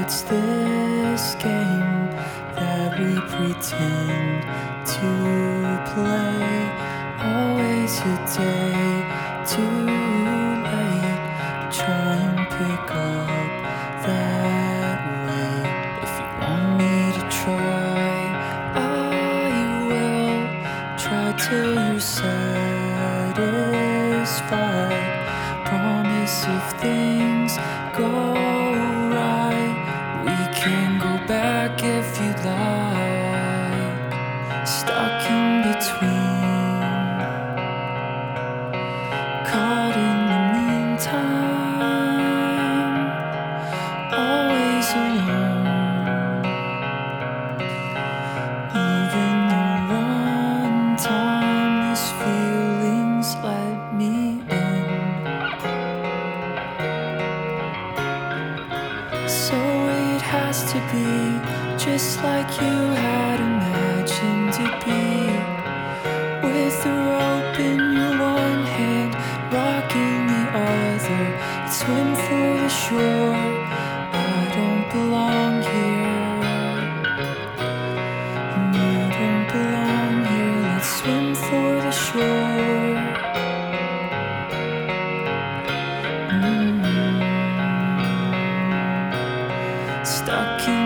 What's this game that we pretend to play? Always a day too late to try and pick up that way. If you want me to try, I will try till you're satisfied. Promise if things go right, we can go back if you'd like. Stuck in between, caught in the meantime, always alone. Even though one time these feelings let me in. So it has to be just like you had imagined it be. With the rope in your one hand, rock in the other, you'd swim for the shore. I don't belong here, and you don't belong here. Let's swim for the shore. Stuck in